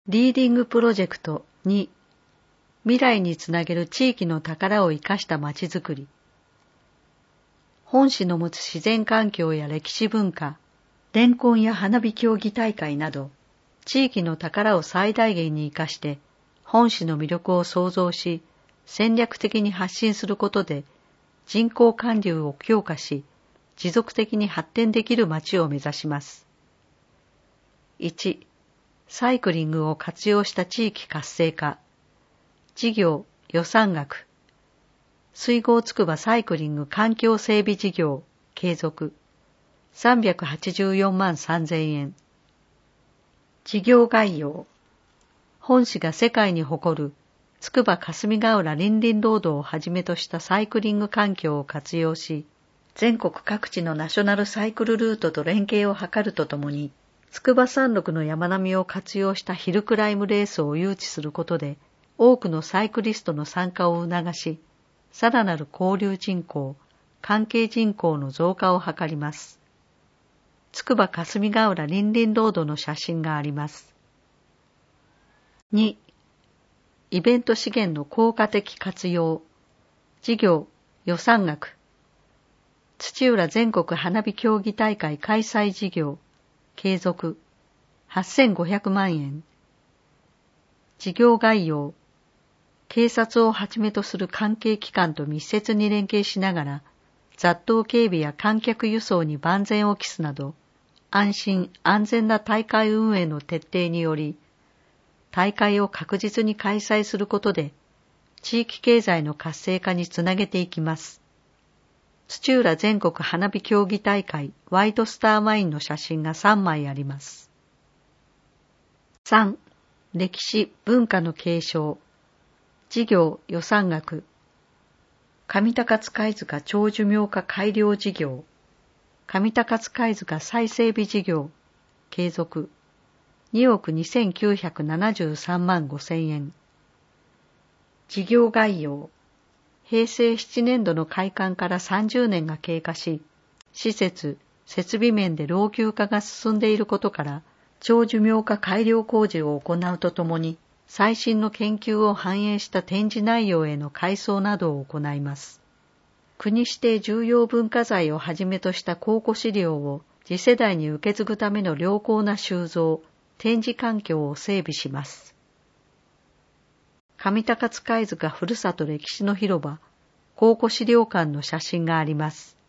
リーディングプロジェクト2、未来につなげる地域の宝を生かしたまちづくり。本市の持つ自然環境や歴史文化、レンコンや花火競技大会など、地域の宝を最大限に生かして、本市の魅力を創造し、戦略的に発信することで、人口還流を強化し、持続的に発展できる街を目指します。1、サイクリングを活用した地域活性化。事業、予算額。水郷つくばサイクリング環境整備事業、継続。384万3000円。事業概要。本市が世界に誇るつくば霞ヶ浦林林ロードをはじめとしたサイクリング環境を活用し、全国各地のナショナルサイクルルートと連携を図るとともに、筑波山麓の山並みを活用したヒルクライムレースを誘致することで、多くのサイクリストの参加を促し、さらなる交流人口、関係人口の増加を図ります。筑波霞ヶ浦林林ロードの写真があります。2、イベント資源の効果的活用。事業、予算額。土浦全国花火競技大会開催事業、継続、8500万円。事業概要。警察をはじめとする関係機関と密接に連携しながら、雑踏警備や観客輸送に万全を期すなど、安心安全な大会運営の徹底により、大会を確実に開催することで、地域経済の活性化につなげていきます。土浦全国花火競技大会ワイトスターマインの写真が3枚あります。3、歴史文化の継承。事業予算額。上高津貝塚長寿命化改良事業。上高津貝塚再整備事業。継続。2億2973万5000円。事業概要。平成7年度の開館から30年が経過し、施設、設備面で老朽化が進んでいることから、長寿命化改良工事を行うとともに、最新の研究を反映した展示内容への改装などを行います。国指定重要文化財をはじめとした考古資料を次世代に受け継ぐための良好な収蔵、展示環境を整備します。上高津貝塚ふるさと歴史の広場、考古資料館の写真があります。